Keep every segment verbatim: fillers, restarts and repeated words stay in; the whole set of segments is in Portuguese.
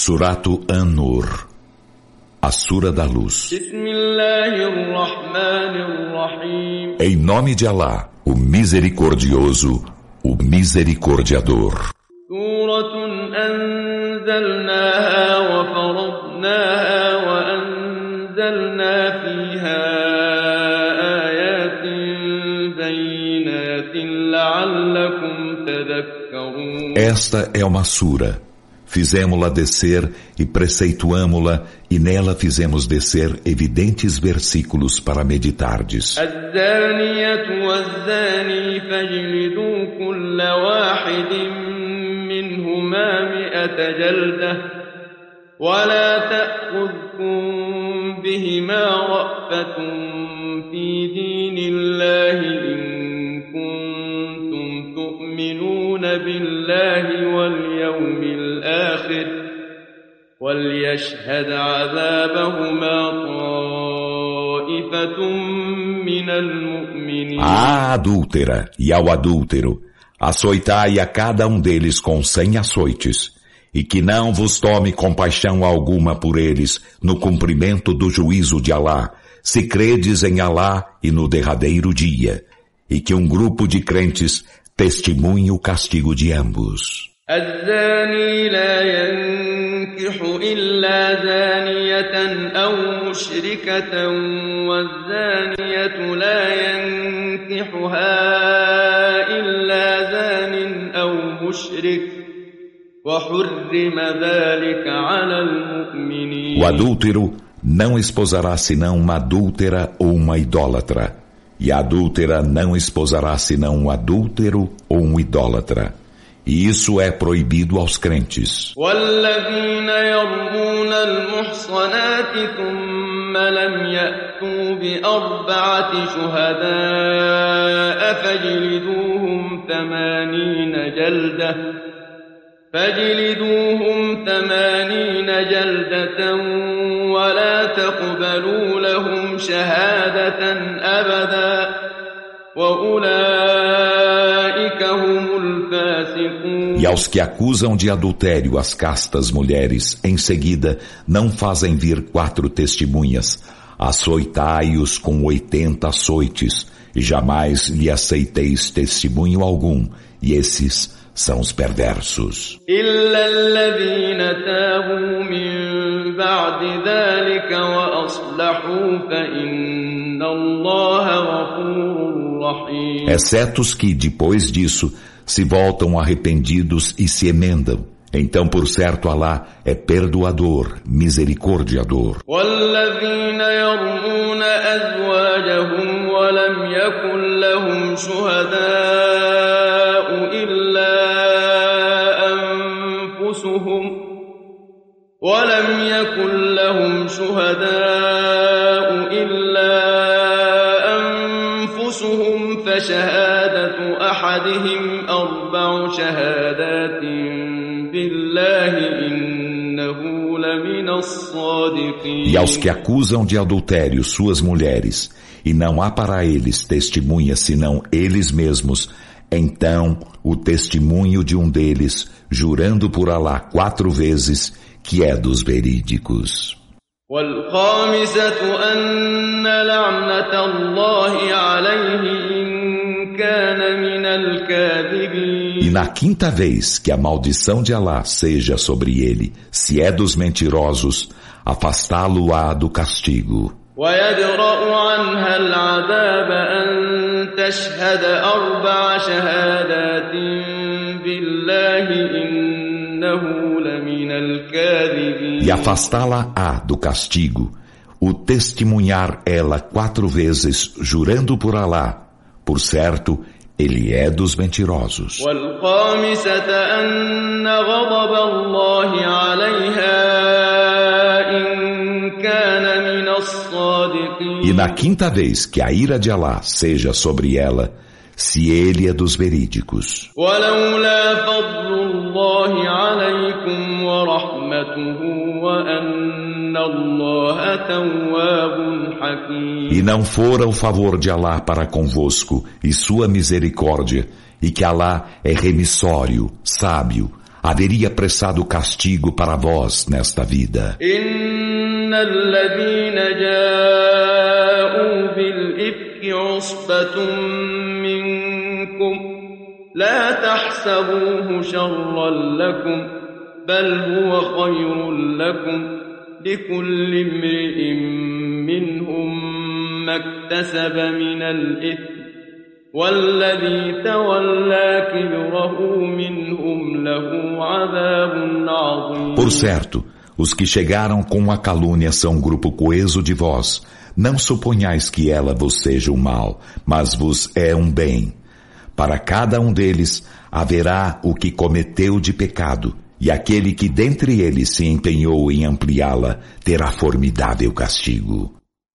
Suratu An-Nur, a Sura da Luz. Em nome de Alá, o Misericordioso, o Misericordiador. Suratun anzalnaha wa faradnaha wa anzalna fiha ayatin bayinatin la'allakum tadhakkarun. Esta é uma sura. Fizemos-la descer e preceituamo-la, e nela fizemos descer evidentes versículos para meditardes. الزانية والزاني فاجلدوا كل واحد منهما مئة جلدة ولا تأخذكم بهما رأفة في دين الله إن كنتم تؤمنون بالله واليوم الآخر وليشهد عذابهما طائفة من المؤمنين. À adúltera e ao adúltero, açoitai a cada um deles com cem açoites, e que não vos tome compaixão alguma por eles no cumprimento do juízo de Alá, se credes em Alá e no derradeiro dia, e que um grupo de crentes testemunhe o castigo de ambos. الزاني لا ينكح إلا زانية أو مشركة والزانية لا ينكحها إلا زان أو مشرك وحرم ذلك على المؤمنين. O adúltero não esposará senão uma adúltera ou uma idólatra, e a adúltera não esposará senão um adúltero ou um idólatra. E isso é proibido aos crentes. والذين يرمون المحصنات ثم لم يأتوا بأربعة شهداء فاجلدوهم ثمانين جلدة فاجلدوهم ثمانين جلدة ولا تقبلوا لهم شهادة أبدا وأولئك هم الفاسقون. E aos que acusam de adultério as castas mulheres, em seguida não fazem vir quatro testemunhas, açoitai-os com oitenta açoites, e jamais lhe aceiteis testemunho algum, e esses são os perversos. إلا الذين تابوا من بعد ذلك وأصلحوا فإن الله غفور رحيم. Exceto os que, depois disso, se voltam arrependidos e se emendam. Então, por certo, Alá é perdoador, misericordiador. والذين يرمون أزواجهم ولم يكن لهم شهداء إلا أنفسهم ولم يكن لهم شهداء إلا أنفسهم فشهادة أحدهم أربع شهادات بالله إنه لمن الصادقين. E aos que acusam de adultério suas mulheres, e não há para eles testemunha senão eles mesmos, então o testemunho de um deles, jurando por Alá quatro vezes, que é dos verídicos. والخامسة أن لعنة الله عليه إن كان من الكاذبين. E na quinta vez que a maldição de Alá seja sobre ele, se é dos mentirosos, afastá-lo-á do castigo. ويدرأ عنها العذاب أن تشهد أربع شهادات بالله إنه لمن الكاذبين. E afastá-la-á do castigo, o testemunhar ela quatro vezes, jurando por Alá, por certo, ele é dos mentirosos. والخامسة أن غضب الله عليها إن كان من الصادقين. E na quinta vez que a ira de Alá seja sobre ela, se ele é dos verídicos. ولولا فضل الله عليكم ورحمته وأن الله تواب حكيم. E não fora o favor de Alá para convosco e sua misericórdia, e que Alá é remissório, sábio, haveria prestado castigo para vós nesta vida. إن الذين جاءوا بالإفك عصبة منكم لا تحسبوه شرا لكم بل هو خير لكم لكل امرئ منهم ما اكتسب من الإثم والذي تولى كبره منهم له عذاب عظيم. Por certo, os que chegaram com a calúnia são um grupo coeso de vós. Não suponhais que ela vos seja um mal, mas vos é um bem. Para cada um deles haverá o que cometeu de pecado, e aquele que dentre eles se empenhou em ampliá-la terá formidável castigo.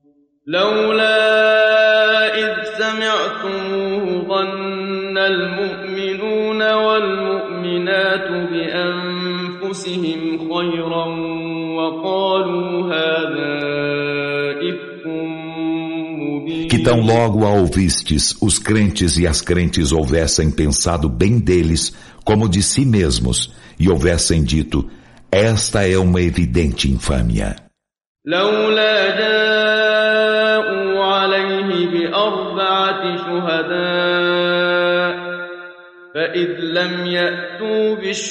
لولا إذ سمعتموه ظن المؤمنون والمؤمنات بأنفسهم خيرا وقالوا هذا إفك مبين. Que tão logo a ouvistes, os crentes e as crentes houvessem pensado bem deles como de si mesmos, e houvessem dito, esta é uma evidente infâmia. لولا جاءوا عليه بأربعة شهداء فإذ لم يأتوا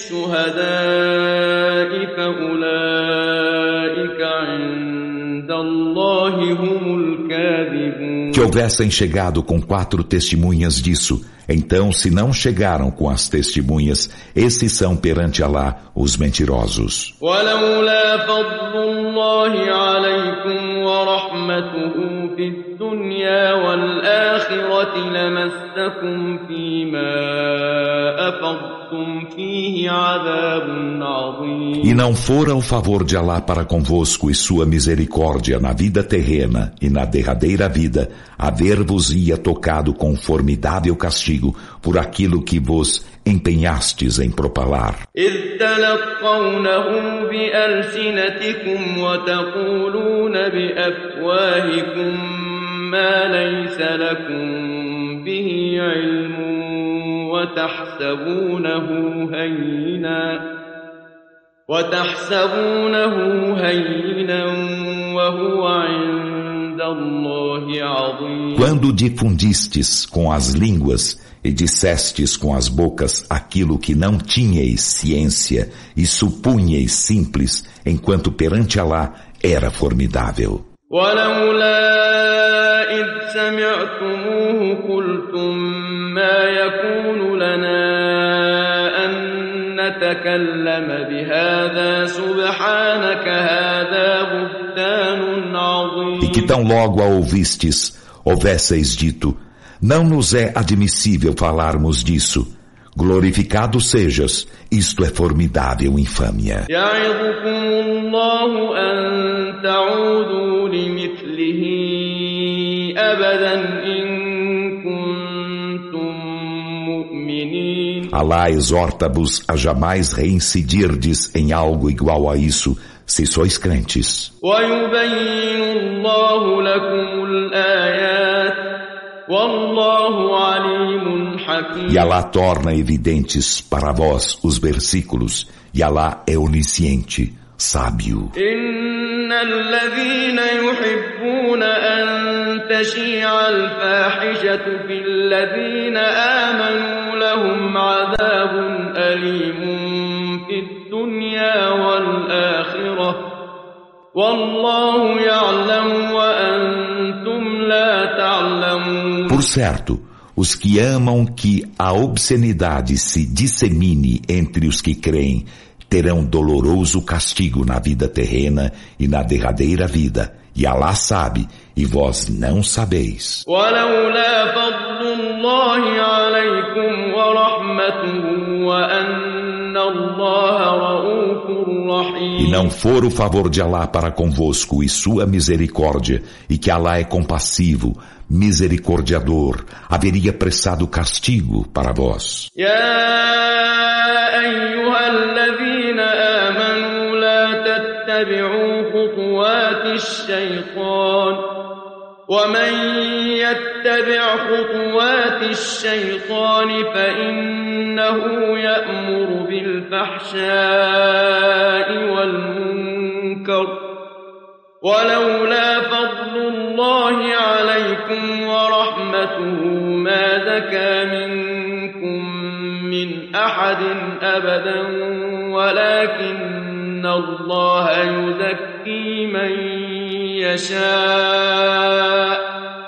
بالشهداء فأولئك عند الله هم الكاذبون. Que houvessem chegado com quatro testemunhas disso, então se não chegaram com as testemunhas, esses são perante Alá os mentirosos. ولولا فضل الله عليكم ورحمته في الدنيا والآخرة لمسكم فيما أفضتم فيه عذاب عظيم. E não fora o favor de Alá para convosco e sua misericórdia na vida terrena e na derradeira vida, haver-vos-ia tocado com formidável castigo por aquilo que vos empenhastes em propalar. إذ تلقونه بألسنتكم وتقولون بأفواهكم ما ليس لكم به علم وتحسبونه هينا وتحسبونه هينا وهو عند الله عظيم. Quando difundistes com as línguas e dissestes com as bocas aquilo que não tinhais ciência e supunhais simples, enquanto perante Alá era formidável. ولولا إذ سمعتموه قلتم ما يكون لنا أن نتكلم بهذا سبحانك هذا بهتان عظيم. E que tão logo a ouvistes, houvesseis dito, não nos é admissível falarmos disso. Glorificado sejas, isto é formidável infâmia. يعظكم الله أن تعودوا لمثله أبدا إن كنتم مؤمنين. Alá exorta-vos a jamais reincidirdes em algo igual a isso, se sois crentes. ويبين الله لكم الآيات والله عليم حكيم. E Alá torna evidentes para vós os versículos, e Alá é onisciente, sábio. إن الذين يحبون أن تشيع الفاحشة في الذين آمنوا لهم عذاب أليم في الدنيا والآخرة والله يعلم وأنتم لا تعلمون. Por certo, os que amam que a obscenidade se dissemine entre os que creem, terão doloroso castigo na vida terrena e na derradeira vida, e Alá sabe, e vós não sabeis. ولولا فضل الله عليكم ورحمته وأن الله رؤوف رحيم. E não for o favor de Alá para convosco e sua misericórdia, e que Alá é compassivo, misericordiador, haveria prestado castigo para vós. أيها الذين آمنوا لا تتبعوا خطوات الشيطان ومن يتبع خطوات الشيطان فإنه يأمر بالفحشاء والمنكر ولولا فضل الله عليكم ورحمته ما زكى منكم من أحد أبدا ولكن الله يزكي من يشاء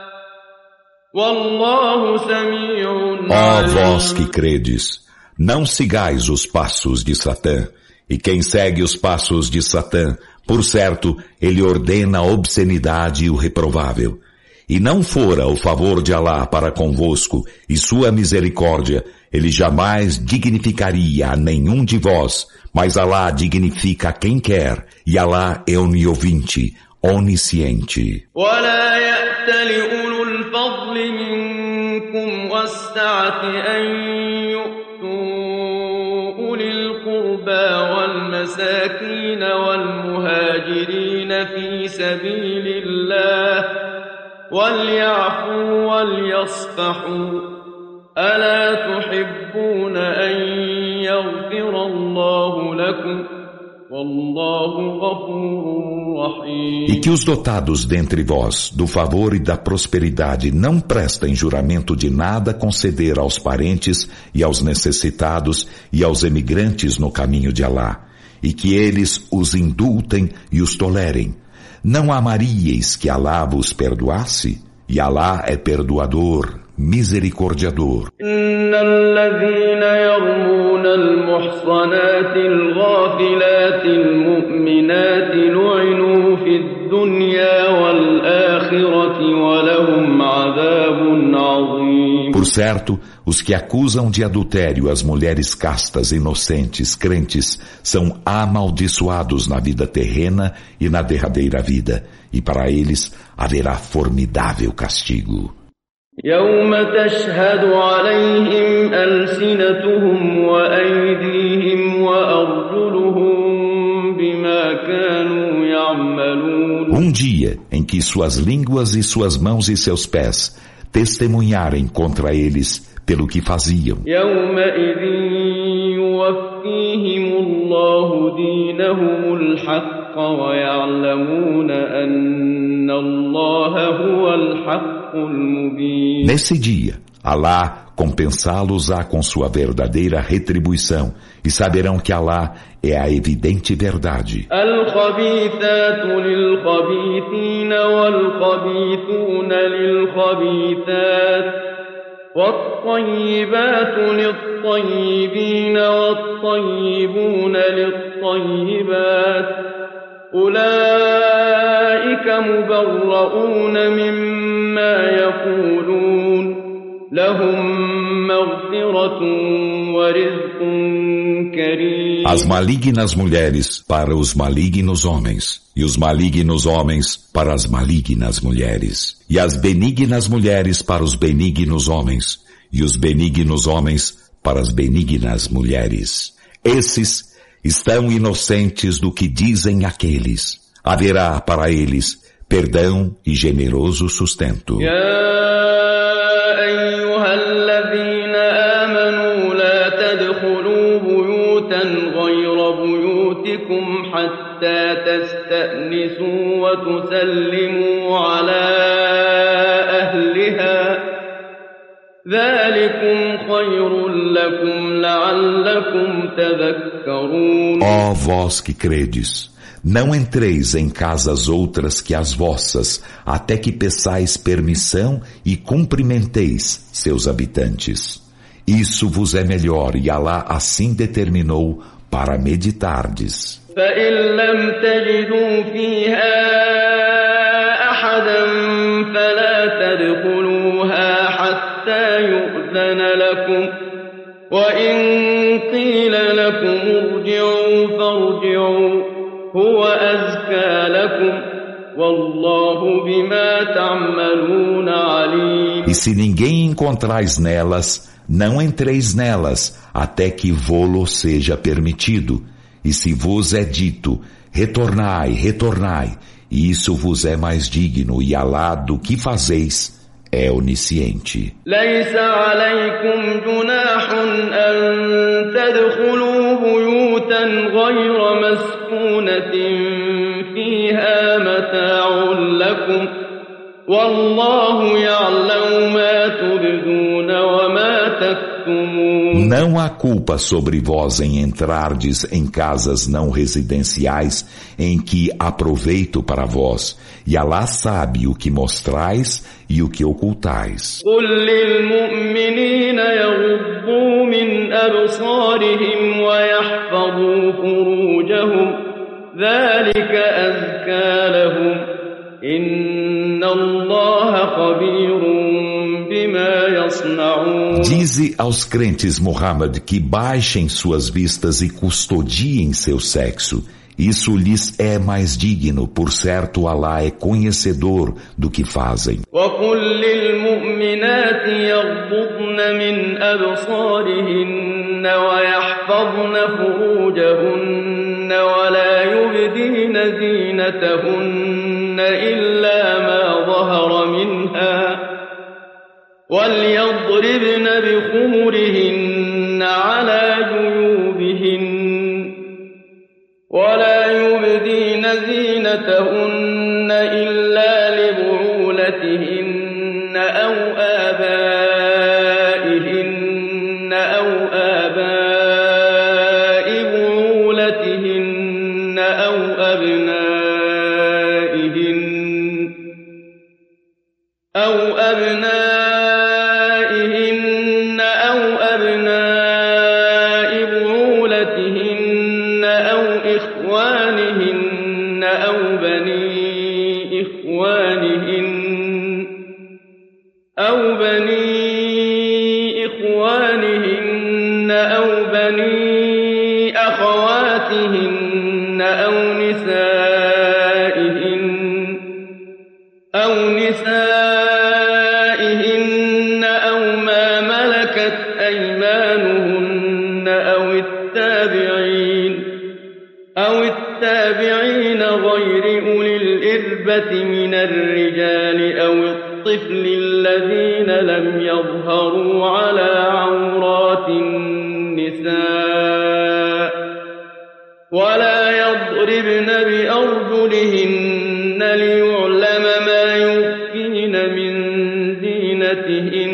والله سميع عليم. Ó vós que credes, não sigais os passos de Satã, e quem segue os passos de Satã, por certo, ele ordena a obscenidade e o reprovável. E não fora o favor de Alá para convosco e sua misericórdia, ele jamais dignificaria a nenhum de vós, mas Alá dignifica a quem quer, e Alá é oniovinte, onisciente. ولا يأتل أولو الفضل منكم والسعة أن يؤتوا أولي القربى والمساكين والمهاجرين في سبيل الله وليعفوا وليصفحوا ألا تحبون أن يغفر الله لكم والله غفور رحيم. E que os dotados dentre vós do favor e da prosperidade não prestem juramento de nada conceder aos parentes e aos necessitados e aos emigrantes no caminho de Alá, e que eles os indultem e os tolerem. Não amaríeis que Alá vos perdoasse? E Alá é perdoador, misericordiador. إن الذين يرمون المحصنات الغافلات المؤمنات لعنوا في الدنيا والآخرة ولهم عذاب عظيم. Por certo, os que acusam de adultério as mulheres castas, inocentes, crentes, são amaldiçoados na vida terrena e na derradeira vida, e para eles haverá formidável castigo. يوم تشهد عليهم ألسنتهم وأيديهم وأرجلهم بما كانوا يعملون. Um dia em que suas línguas e suas mãos e seus pés testemunharem contra eles pelo que faziam. يومئذ يوفيهم الله دينهم الحق ويعلمون أن الله هو الحق. Nesse dia, Alá compensá-los-á com sua verdadeira retribuição, e saberão que Alá é a evidente verdade. الخبيثات للخبيثين والخبيثون للخبيثات والطيبات للطيبين والطيبون للطيبات أولئك مبرؤون مما يقولون لهم مغفرة ورزق كريم. As malignas mulheres para os malignos homens, e os malignos homens para as malignas mulheres, e as benignas mulheres para os benignos homens, e os benignos homens para as benignas mulheres. Esses estão inocentes do que dizem aqueles. Haverá para eles perdão e generoso sustento. حتى تستأنسوا وتسلموا على أهلها ذلكم خير لكم لعلكم تذكرون. Ó vós que credes, não entreis em casas outras que as vossas, até que peçais permissão e cumprimenteis seus habitantes. Isso vos é melhor, e Alá assim determinou para meditardes. فإن لم تجدوا فيها أحدا فلا تدخلوها حتى يؤذن لكم وإن قيل لكم ارجعوا فارجعوا هو أزكى لكم والله بما تعملون عليم. E se ninguém encontrais nelas, não entreis nelas até que vô-lo seja permitido. E se vos é dito, retornai, retornai, e isso vos é mais digno, e Alá do que fazeis é onisciente. ليس عليكم جناح أن تدخلوا بيوتا غير مسكونة فيها متاع لكم والله يعلم ما تبدون وما تكتمون. Não há culpa sobre vós em entrardes em casas não residenciais em que há proveito para vós, e Alá sabe o que mostrais e o que ocultais. قل للمؤمنين يغضوا من أبصارهم ويحفظوا فروجهم ذلك أزكى لهم إن الله خبير بما يصنعون. Dize aos crentes, Muhammad, que baixem suas vistas e custodiem seu sexo. Isso lhes é mais digno, por certo Alá é conhecedor do que fazem. وقل للمؤمنات يغضضن من أبصارهن ويحفظن فروجهن ولا يبدين زينتهن إلا ما ظهر منها وليضربن بخمرهن على جيوبهن ولا يبدين زينتهن إلا لبعولتهن أو آبائهن أو آباء بعولتهن أو أبنائهن أو أبنائهن أو أبناء بعولتهن أو إخوانهن أو بني إخوانهن أو بني إخوانهن أو بني أخواتهن أو نسائهن أو نسائهن أو ما ملكت أيمانهن أو التابعين أو التابعين غير أولي الإربة من الرجال أو الطفل الذين لم يظهروا على عورات النساء ولا يضربن بأرجلهن ليعلم ما يخفين من زينتهن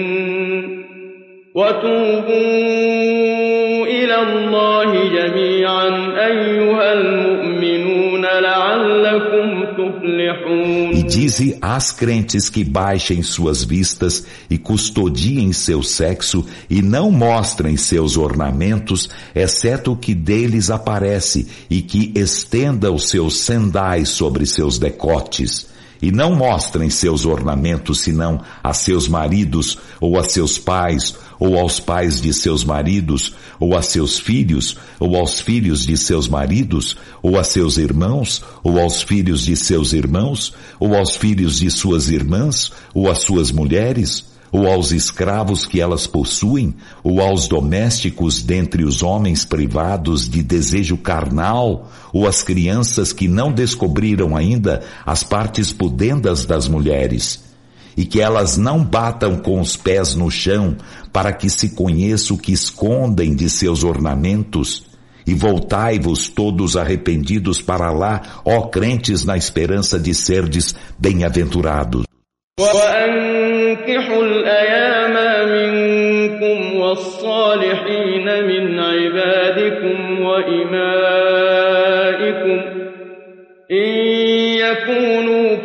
وتوبوا إلى الله جميعا أيها المؤمنون لعلكم تفلحون. E dize às crentes que baixem suas vistas e custodiem seu sexo e não mostrem seus ornamentos, exceto o que deles aparece, e que estenda os seus sendais sobre seus decotes. E não mostrem seus ornamentos senão a seus maridos, ou a seus pais, ou aos pais de seus maridos, ou a seus filhos, ou aos filhos de seus maridos, ou a seus irmãos, ou aos filhos de seus irmãos, ou aos filhos de suas irmãs, ou às suas mulheres, ou aos escravos que elas possuem, ou aos domésticos dentre os homens privados de desejo carnal, ou às crianças que não descobriram ainda as partes pudendas das mulheres, e que elas não batam com os pés no chão para que se conheça o que escondem de seus ornamentos, e voltai-vos todos arrependidos para lá, ó crentes, na esperança de serdes bem-aventurados. وأنكحوا الأيام منكم والصالحين من عبادكم وإمائكم إن يكونوا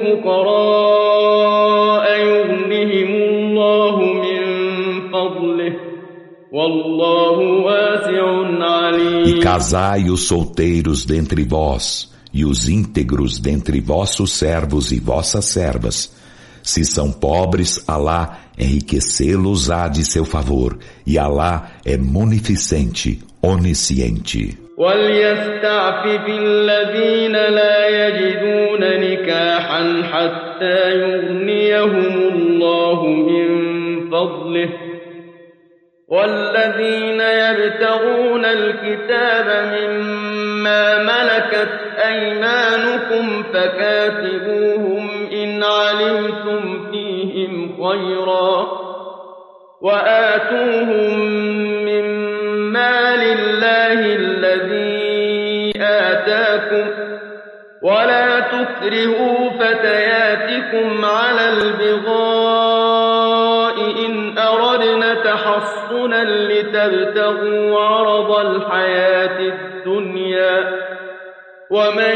فقراء يغنهم الله من فضله والله واسع عليم. E casai os solteiros dentre vós e os íntegros dentre vossos servos e vossas servas. Se são pobres, Alá enriquecê-los há de seu favor, e Alá é munificente, onisciente. وليستعفف الذين لا يجدون نكاحا حتى يغنيهم الله من فضله والذين يبتغون الكتاب مما ملكت أيمانهم آتاكم فكاتبوهم إن علمتم فيهم خيرا وآتوهم من مال الله الذي آتاكم ولا تكرهوا فتياتكم على البغاء إن أردنا تحصنا لتبتغوا عرض الحياة الدنيا ومن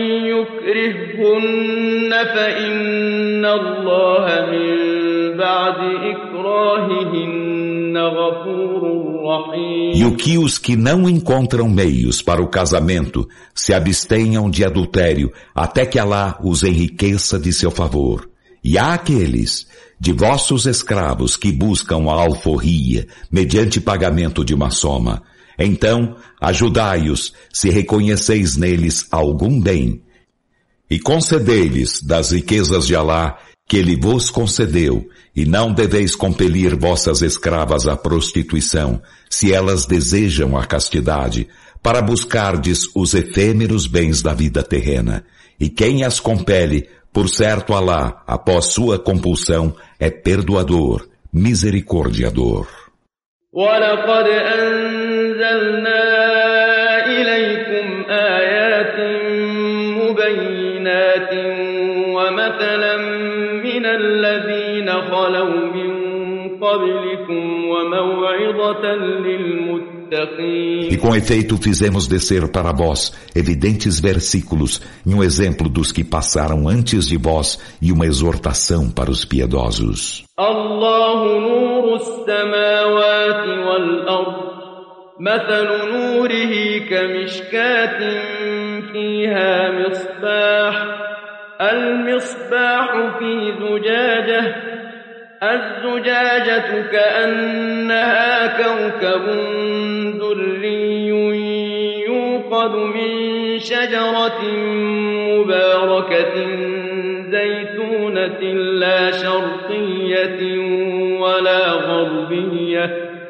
يكرههن فإن الله من بعد إكراههن غفور رحيم. E o que os que não encontram meios para o casamento se abstenham de adultério até que Alá os enriqueça de seu favor. E há aqueles de vossos escravos que buscam a alforria mediante pagamento de uma soma. Então, ajudai-os se reconheceis neles algum bem. E concedei-lhes das riquezas de Alá que Ele vos concedeu, e não deveis compelir vossas escravas à prostituição, se elas desejam a castidade, para buscardes os efêmeros bens da vida terrena. E quem as compele, por certo Alá, após sua compulsão, é perdoador, misericordiador. وَلَقَدْ أَنزَلْنَا إِلَيْكُمْ آيَاتٍ مُبَيِّنَاتٍ وَمَثَلًا مِنَ الَّذِينَ خَلَوْا مِن قَبْلِكُمْ وَمَوْعِظَةً لِلْمُتَّقِينَ. E com efeito fizemos descer para vós evidentes versículos e um exemplo dos que passaram antes de vós e uma exortação para os piedosos. Allahu nuru as-samawati wal-ard mathalu nurihi kamishkatin fiha misbah al-misbahu fi zujajah الزجاجة كأنها كوكب دري يوقد من شجرة مباركة زيتونة لا شرقية ولا غربية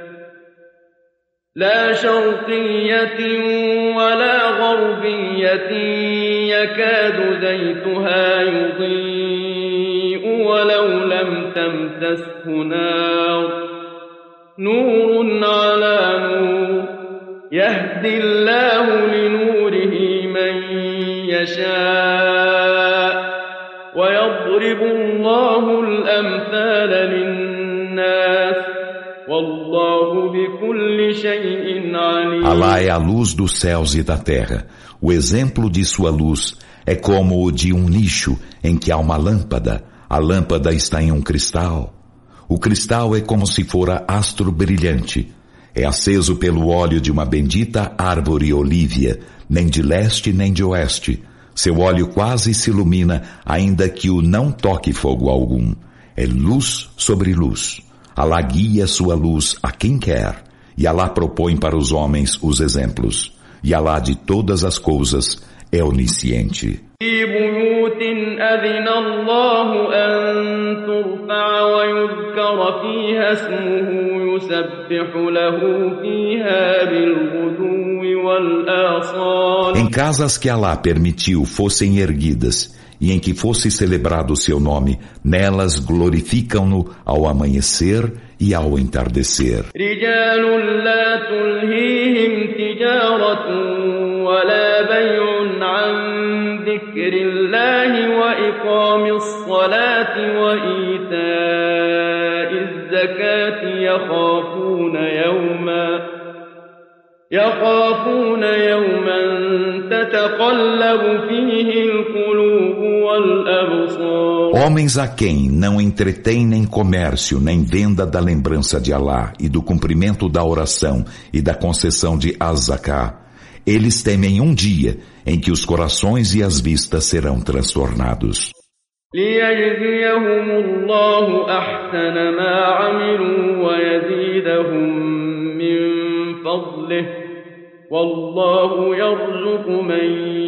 لا شرقية ولا غربية يكاد زيتها يضيء ولو لم تمسسه نار نور على نور يهدي الله لنوره من يشاء ويضرب الله الأمثال للناس والله بكل شيء عليم. Alá é a luz dos céus e da terra. O exemplo de sua luz é como o de um nicho em que há uma lâmpada. A lâmpada está em um cristal. O cristal é como se fora astro brilhante. É aceso pelo óleo de uma bendita árvore olívia, nem de leste nem de oeste. Seu óleo quase se ilumina, ainda que o não toque fogo algum. É luz sobre luz. Alá guia sua luz a quem quer, e Alá propõe para os homens os exemplos. E Alá de todas as coisas é onisciente. في بيوت أذن الله أن ترفع ويذكر فيها اسمه يسبح له فيها بالغدو والآصال. Em casas que Alá permitiu fossem erguidas e em que fosse celebrado seu nome, nelas glorificam-no ao amanhecer e ao entardecer. رجال لا تلهيهم تجارة ولا بيع عن ذكر الله وإقام الصلاة وإيتاء الزكاة يخافون يوما يخافون يوما تتقلب فيه القلوب والأبصار. Homens a quem não entretém nem comércio nem venda da lembrança de Alá e do cumprimento da oração e da concessão de az-zaká, eles temem um dia em que os corações e as vistas serão transtornados. ليجزيهم الله أحسن ما عملوا ويزيدهم من فضله والله يرزق من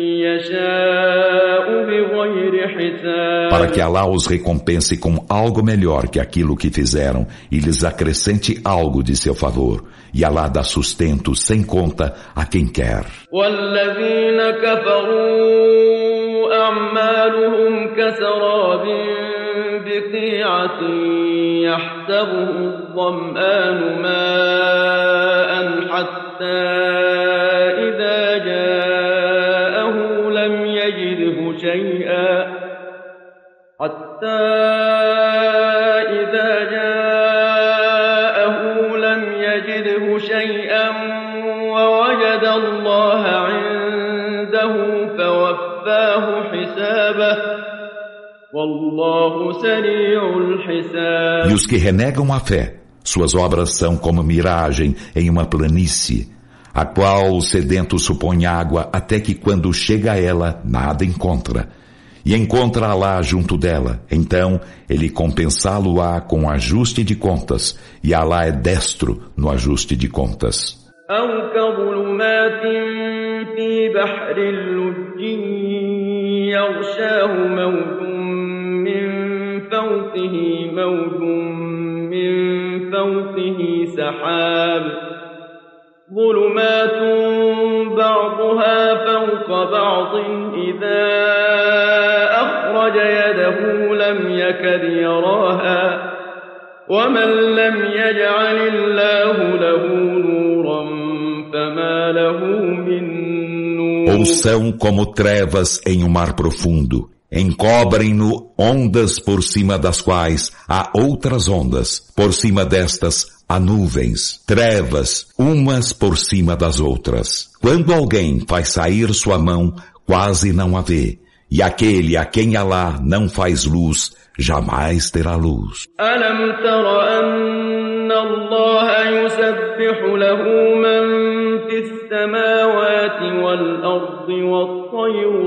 يشاء بغير حساب. Para que Alá os recompense com algo melhor que aquilo que fizeram e lhes acrescente algo de seu favor. E Alá dá sustento sem conta a quem quer. والذين كفروا أعمالهم كسراب بقيعة يحسبه الظمآن ماء حتى إذا جاءه لم يجده شيئا حتى إذا جاءه لم يجده شيئا ووجد الله عنده فوفاه حسابه والله سريع الحساب. E os que renegam a fé, suas obras são como miragem em uma planície, a qual o sedento supõe água até que quando chega a ela nada encontra. E encontra Alá junto dela, então ele compensá-lo-á com ajuste de contas, e Alá é destro no ajuste de contas. أو كظلمات في بحر اللجي يغشاه موج من فوقه موج من فوقه سحاب ظلمات بعضها فوق بعض إذا أخرج يده لم يكد يراها ومن لم يجعل الله له نورا فما له من نور. Ou são como trevas em um mar profundo, encobrem-no ondas por cima das quais há outras ondas, por cima destas há nuvens, trevas, umas por cima das outras. Quando alguém faz sair sua mão, quase não a vê, e aquele a quem Alá não faz luz, jamais terá luz. ألم تر أن الله يسبح له من في السماوات والأرض والطير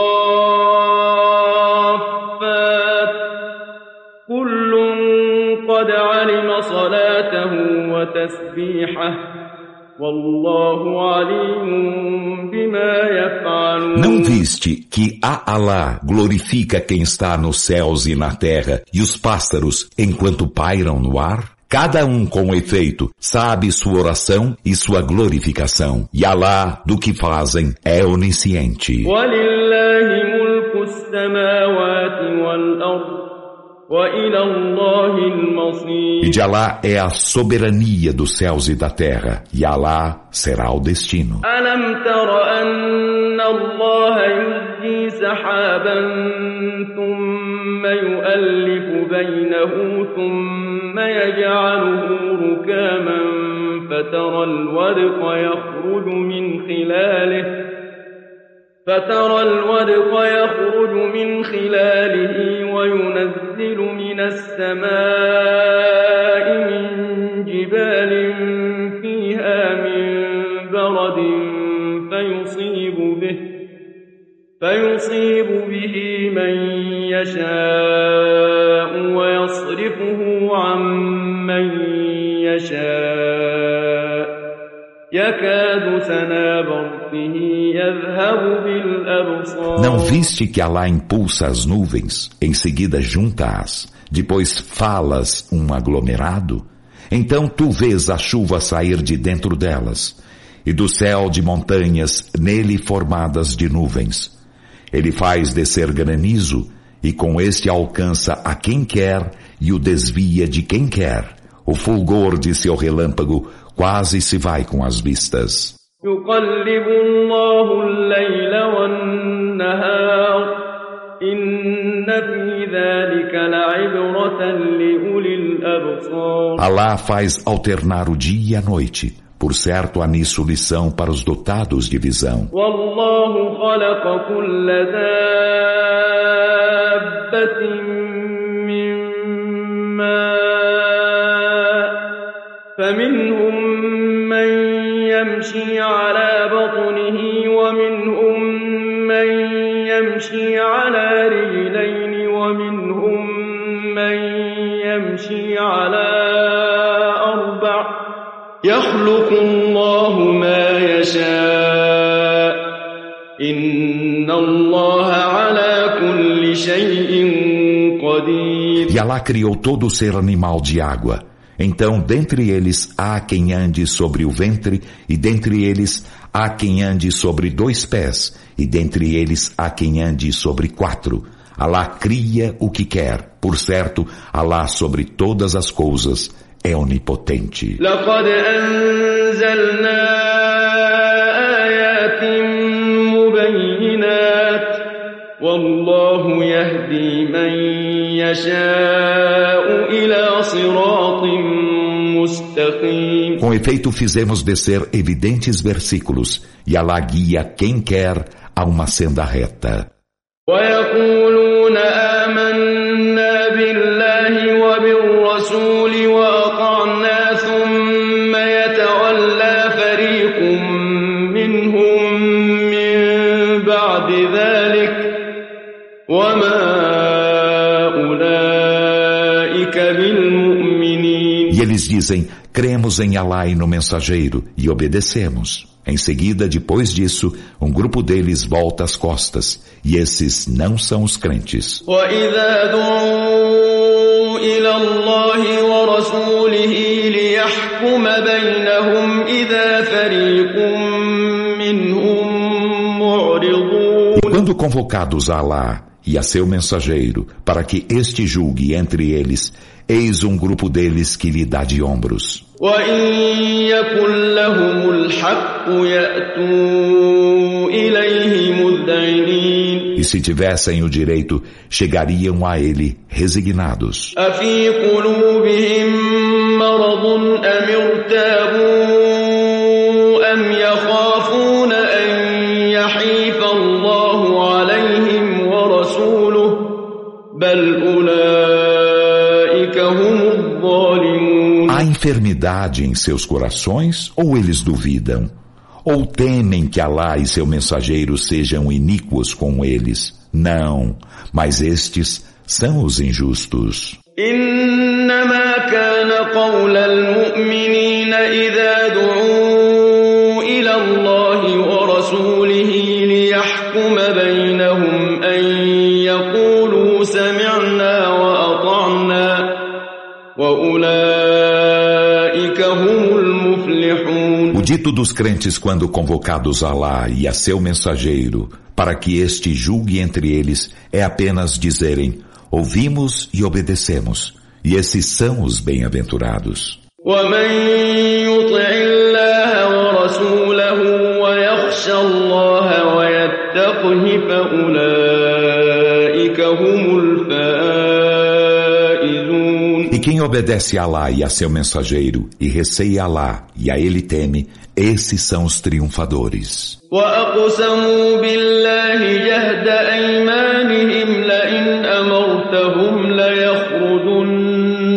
صافات كل قد علم صلاته وتسبيحه والله عليم بما يفعلون. Não viste que a Alá glorifica quem está nos céus e na terra e os pássaros enquanto pairam no ar? Cada um com efeito sabe sua oração e sua glorificação. E Alá do que fazem é onisciente. وَلِلَّهِ مُلْكُ السَّمَاوَاتِ وَالْأَرْضِ وَإِلَى اللَّهِ الْمَصِيرُ. E de Alá é a soberania dos céus e da terra, e Alá será o destino. أَلَمْ تَرَ أَنَّ اللَّهَ يُزْجِي سَحَابًا ثُمَّ يُؤَلِّفُ بَيْنَهُ ثُمَّ يَجْعَلُهُ رُكَامًا فَتَرَى الْوَدْقَ يَخْرُجُ مِنْ خِلَالِهِ فترى الودق يخرج من خلاله وينزل من السماء من جبال فيها من برد فيصيب به فيصيب به من يشاء ويصرفه عن من يشاء يكاد سنا برقه يذهب بالأبصار. Não viste que Alá impulsa as nuvens, em seguida junta-as, depois falas um aglomerado? Então tu vês a chuva sair de dentro delas, e do céu de montanhas nele formadas de nuvens. Ele faz descer granizo, e com este alcança a quem quer e o desvia de quem quer. O fulgor de seu relâmpago quase se vai com as vistas. يقلب الله الليل والنهار إن في ذلك لعبرة لأولي الأبصار. Alá faz alternar o dia e a noite. Por certo há nisso lição para os dotados de visão. والله خلق كل دابة من ماء فمنهم من يمشي على بطنه ومنهم من يمشي على رجلين ومنهم من يمشي على أربع يخلق الله ما يشاء إن الله على كل شيء قدير. E Alá criou todo o ser animal de água, Então, dentre eles há quem ande sobre o ventre, e dentre eles há quem ande sobre dois pés, e dentre eles há quem ande sobre quatro. Alá cria o que quer. Por certo, Alá sobre todas as coisas é onipotente. لقد أنزلنا آيات مبينات والله يهدي من يشاء إلى صراط مستقيم. Com efeito, fizemos descer evidentes versículos, e Alá guia quem quer a uma senda reta. ويقولون آمنا بالله وبالرسول وأطعنا ثم يتولى فريق منهم من بعد ذلك وما أولئك بالمؤمنين. E eles dizem, cremos em Alá e no mensageiro, e obedecemos. Em seguida, depois disso, um grupo deles volta as costas, e esses não são os crentes. وَإِذَا دُعُوا إِلَى اللَّهِ وَرَسُولِهِ لِيَحْكُمَ بَيْنَهُمْ إِذَا فَرِيقٌ مِّنْهُمْ مُعْرِضُونَ. E quando convocados a Alá e a seu mensageiro, para que este julgue entre eles, eis um grupo deles que lhe dá de ombros. وَإِن يَكُن لَّهُمُ الْحَقُّ يَأْتُوا إِلَيْهِ مُذْعِنِينَ. E se tivessem o direito, chegariam a ele resignados. أَفِي قُلُوبِهِم مَّرَضٌ أَمِ ارْتَابُوا أَمْ يَخَافُونَ أَن يَحِيفَ اللَّهُ عَلَيْهِمْ وَرَسُولُهُ بَلْ أُولَٰئِكَ هُمُ الظَّالِمُونَ. Há enfermidade em seus corações, ou eles duvidam? Ou temem que Alá e seu mensageiro sejam iníquos com eles? Não, mas estes são os injustos. إنما كان قول المؤمنين إذا دعوا إلى الله ورسوله ليحكم بينهم أن يقولوا سمعنا وأطعنا وأولئك هم المفلحون. O dito dos crentes quando convocados a Alá e a seu mensageiro, para que este julgue entre eles, é apenas dizerem: ouvimos e obedecemos, e esses são os bem-aventurados. ومن يطع الله ورسوله ويخشى الله ويتقه فأولئك هم الفائزون. E quem obedece a Alá e a seu mensageiro, e receia Alá e a ele teme, esses são os triunfadores. وأقسموا بالله جهد أيمانهم لئن أمرتهم ليخرجن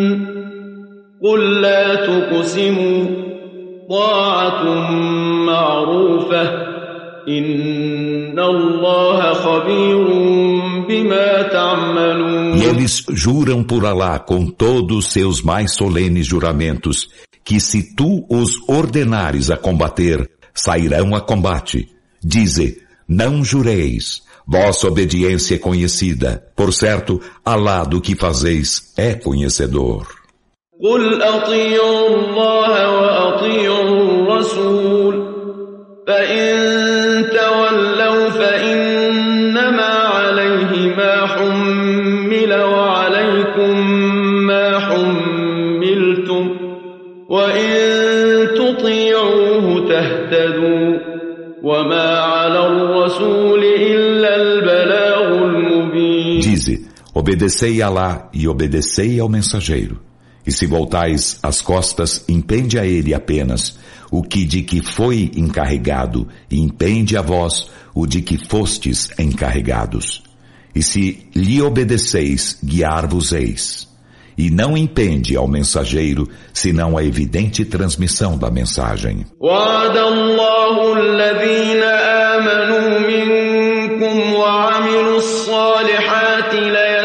قل لا تقسموا طاعة معروفة إن الله خبير بما تعملون. E eles juram por Alá com todos seus mais solenes juramentos, que se tu os ordenares a combater, sairão a combate. Dize, não jureis, vossa obediência é conhecida. Por certo, Alá do que fazeis é conhecedor. قل أطيعوا الله وأطيعوا الرسول فإن تولوا فإنما عليه ما حمل وعليكم ما حملتم وإن تطيعوه تهتدوا وما على الرسول إلا البلاغ المبين. Dize, obedecei a Alá e obedecei ao mensageiro. E se voltais as costas, impende a ele apenas o que de que foi encarregado, e impende a vós o de que fostes encarregados. E se lhe obedeceis, guiar-vos-eis. E não impende ao mensageiro, senão a evidente transmissão da mensagem. وعد الله الذين آمنوا منكم وعملوا الصالحات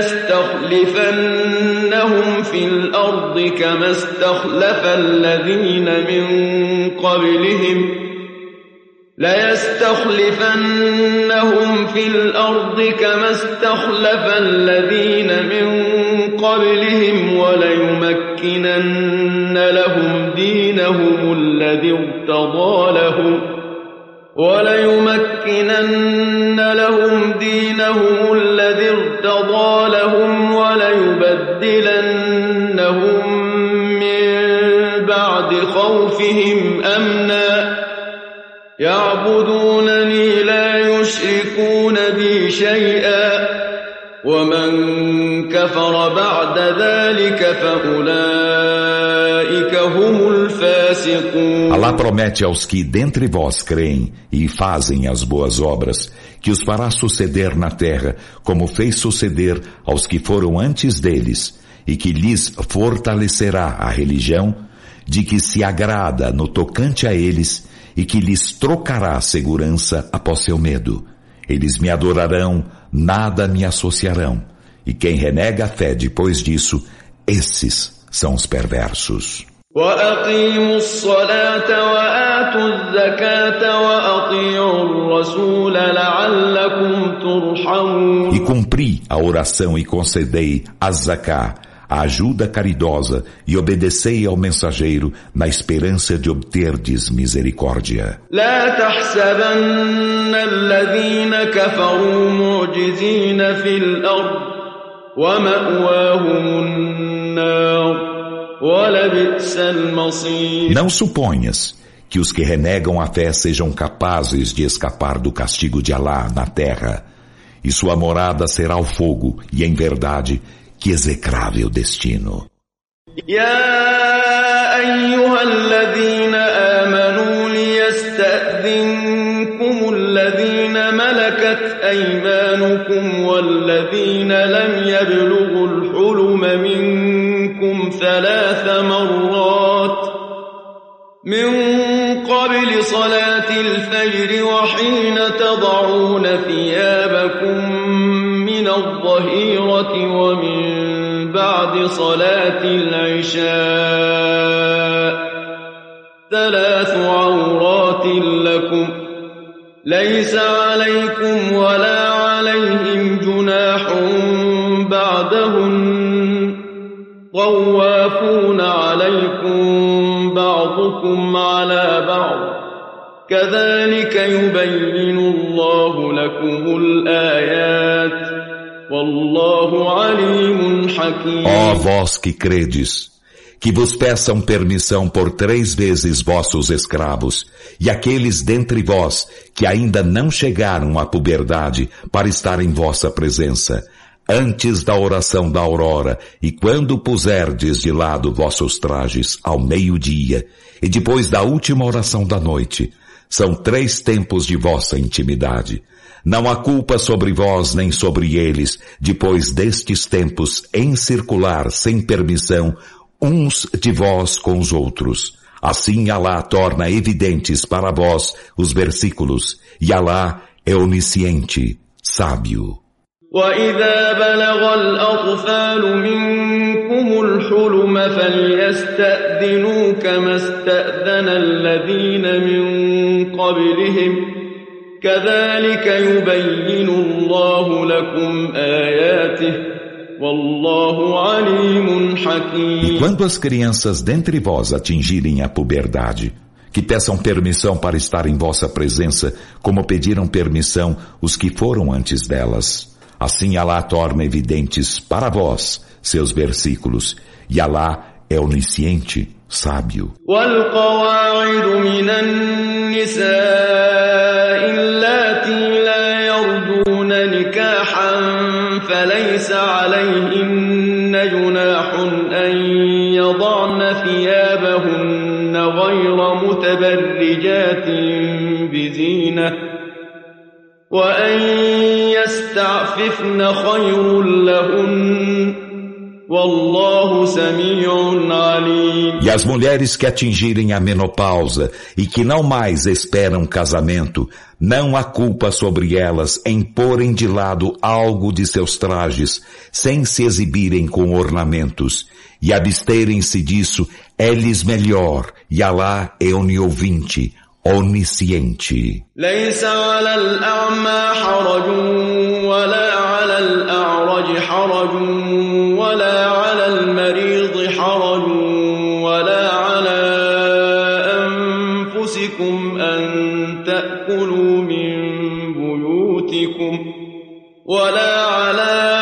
ليستخلفنهم في الأرض كما استخلف الذين من قبلهم ليستخلفنهم في الأرض كما استخلف الذين من قبلهم وليمكنن لهم دينهم الذي ارتضى لهم وليمكنن لهم دينهم الذي ارتضى لهم وليبدلنهم من بعد خوفهم أمنا يعبدونني لا يشركون بي شيئا ومن كفر بعد ذلك فأولئك هم الفاسقون. Allah promete aos que dentre vós creem e fazem as boas obras que os fará suceder na terra como fez suceder aos que foram antes deles e que lhes fortalecerá a religião de que se agrada no tocante a eles e que lhes trocará segurança após seu medo. Eles me adorarão, nada me associarão. E quem renega a fé depois disso, esses são os perversos. وَأَقِيمُوا الصَّلَاةَ وَآتُوا الزَّكَاةَ وَأَطِيعُوا الرَّسُولَ لَعَلَّكُمْ تُرْحَمُونَ. E cumpri a oração e concedei a zaká, a ajuda caridosa, e obedecei ao mensageiro na esperança de obterdes misericórdia. لا تحسبن الذين كفروا معجزين في الأرض ومأواهم النار ولبئس المصير. Não suponhas que os que renegam a fé sejam capazes de escapar do castigo de Alá na terra, e sua morada será o fogo, e em verdade, que execrável destino. يا أيها الذين آمنوا ليستأذنكم الذين ملكت أيمانكم والذين لم يبلغوا الحلم منكم ثلاث مرات من قبل صلاة الفجر وحين تضعون ثيابكم من الظهيرة ومن بعد صلاة العشاء ثلاث عورات لكم ليس عليكم ولا عليهم جناح بعدهن طوافون عليكم بعضكم على بعض كذلك يبين الله لكم الآيات والله عليم حكيم. Ó vós que credes, que vos peçam permissão por três vezes vossos escravos, e aqueles dentre vós que ainda não chegaram à puberdade para estar em vossa presença, antes da oração da aurora, e quando puserdes de lado vossos trajes ao meio-dia, e depois da última oração da noite, são três tempos de vossa intimidade. Não há culpa sobre vós nem sobre eles, depois destes tempos, em circular sem permissão uns de vós com os outros. Assim Alá torna evidentes para vós os versículos, e Alá é onisciente, sábio. وَإِذَا بَلَغَ الْأَطْفَالُ مِنكُمُ الْحُلُمَ فَلْيَسْتَأْذِنُوا كَمَا اسْتَأْذَنَ الَّذِينَ مِن قَبْلِهِمْ كَذَلِكَ يُبَيِّنُ اللَّهُ لَكُمْ آيَاتِهِ وَاللَّهُ عَلِيمٌ حَكِيمٌ. E quando as crianças dentre vós atingirem a puberdade, que peçam permissão para estar em vossa presença, como pediram permissão os que foram antes delas. Assim Alá torna evidentes para vós seus versículos, e Alá é onisciente, sábio. وَالْقَوَاعِدُ مِنَ النِّسَاءِ اللَّاتِي لَا يَرْجُونَ نِكَاحًا فَلَيْسَ عَلَيْهِنَّ جُنَاحٌ أَن يَضَعْنَ ثِيَابَهُنَّ غَيْرَ مُتَبَرِّجَاتٍ بِزِينَةٍ وَأَن يَسْتَعْفِفْنَ خَيْرٌ لَهُنَّ وَاللَّهُ سَمِيعٌ عَلِيمٌ. E as mulheres que atingirem a menopausa e que não mais esperam casamento, não há culpa sobre elas em porem de lado algo de seus trajes, sem se exibirem com ornamentos, e absterem-se disso é-lhes melhor, e Alá é oniovinte, onisciente. ليس على الأعمى حرج ولا على الأعرج حرج ولا على المريض حرج ولا على أنفسكم أن تأكلوا من بيوتكم ولا على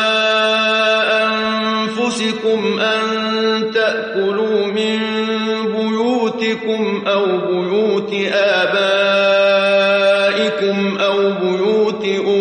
أنفسكم أن تأكلوا من بيوتكم أو بيوت آبائكم أو بيوت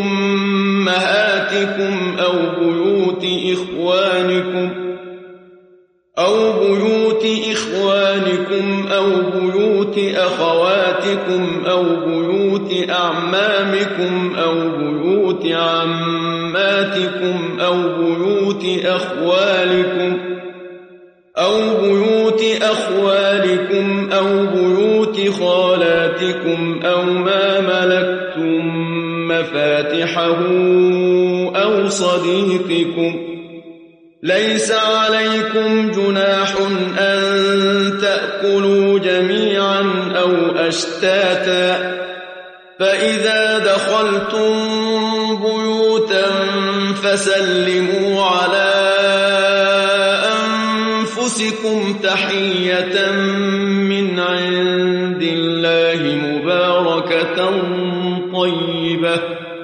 أمهاتكم أو بيوت إخوانكم أو بيوت إخوانكم أو بيوت أخواتكم أو بيوت أعمامكم أو بيوت عماتكم أو بيوت أخوالكم أو بيوت أخوالكم أو بيوت خالاتكم أو ما ملكتم مفاتحه أو صديقكم ليس عليكم جناح أن تأكلوا جميعا أو أشتاتا فإذا دخلتم بيوتا فسلموا على أنفسكم تحية من عند الله مباركة طيبة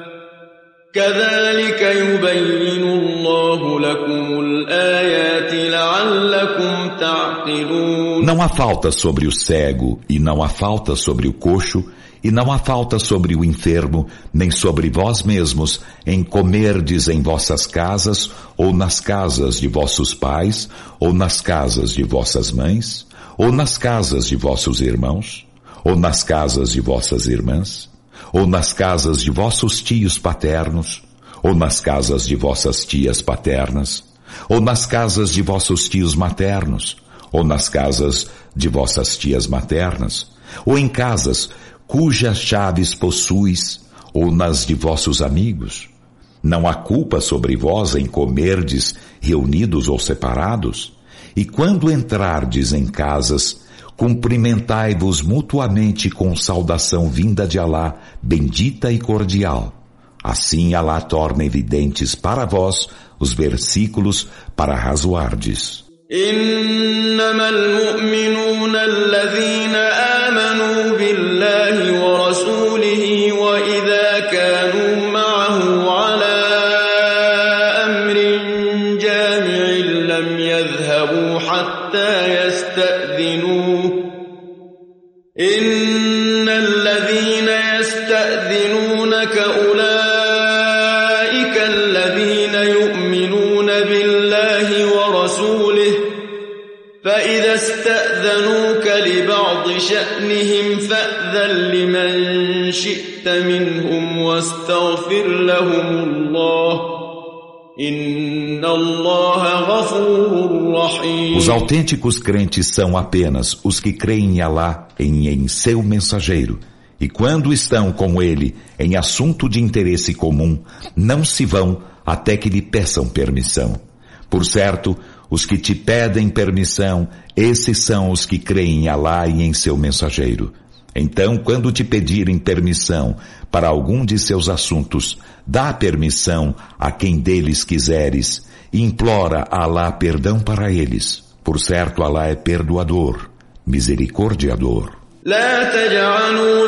كذلك يبين الله لكم الآيات لعلكم تعقلون. Não há falta sobre o cego, e não há falta sobre o coxo, e não há falta sobre o enfermo, nem sobre vós mesmos, em comerdes em vossas casas, ou nas casas de vossos pais, ou nas casas de vossas mães, ou nas casas de vossos irmãos, ou nas casas de vossas irmãs, ou nas casas de vossos tios paternos, ou nas casas de vossas tias paternas, ou nas casas de vossos tios maternos, ou nas casas de vossas tias maternas, ou em casas cujas chaves possuis, ou nas de vossos amigos. Não há culpa sobre vós em comerdes reunidos ou separados, e quando entrardes em casas, cumprimentai-vos mutuamente com saudação vinda de Alá, bendita e cordial. Assim Alá torna evidentes para vós os versículos para razoardes. إنما المؤمنون الذين آمنوا بالله ورسوله وإذا كانوا معه على أمر جامع لم يذهبوا حتى يستأذنوه إن الذين يستأذنونك أولئك الذين يؤمنون بالله ورسوله فإذا استأذنوك لبعض شأنهم فأذن لمن شئت منهم واستغفر لهم الله إن الله غفور رحيم. Os autênticos crentes são apenas os que creem em Alá e em seu mensageiro. E quando estão com ele em assunto de interesse comum, não se vão até que lhe peçam permissão. Por certo, os que te pedem permissão, esses são os que creem em Alá e em seu mensageiro. Então, quando te pedirem permissão para algum de seus assuntos, dá permissão a quem deles quiseres e implora a Alá perdão para eles. Por certo, Alá é perdoador, misericordiador. لا تجعلوا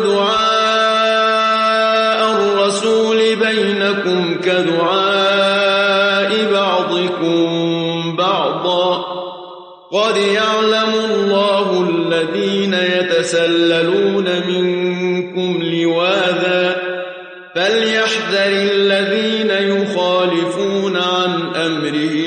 دعاء الرسول بينكم كدعاء بعضكم بعضا قد يعلم الله الذين يتسللون منكم لواذا فليحذر الذين يخالفون عن أمره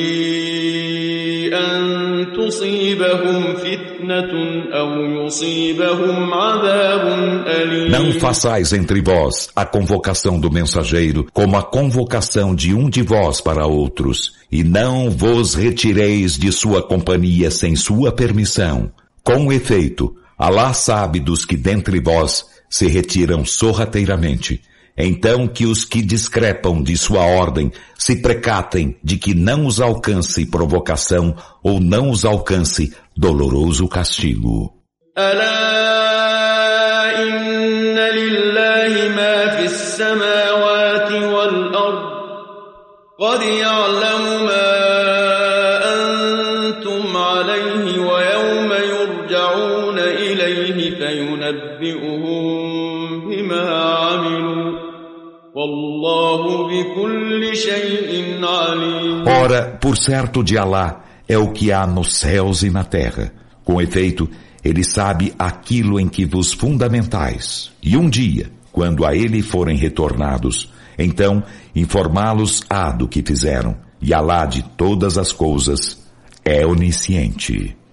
أن تصيبهم فتنة أو يصيبهم عذاب أليم. Não façais entre vós a convocação do mensageiro como a convocação de um de vós para outros, e não vos retireis de sua companhia sem sua permissão. Com efeito, Alá sabe dos que dentre vós se retiram sorrateiramente. Então que os que discrepam de sua ordem se precatem de que não os alcance provocação ou não os alcance doloroso castigo. ألا إن قد يعلم ما أنتم عليه ويوم يرجعون إليه فينبئهم بما عملوا والله بكل شيء عليم. Ora, por certo de Alá é o que há nos céus e na terra. Com efeito, Ele sabe aquilo em que vos fundamentais. E um dia, quando a Ele forem retornados, então informá-los-á do que fizeram. E Alá de todas as coisas é onisciente.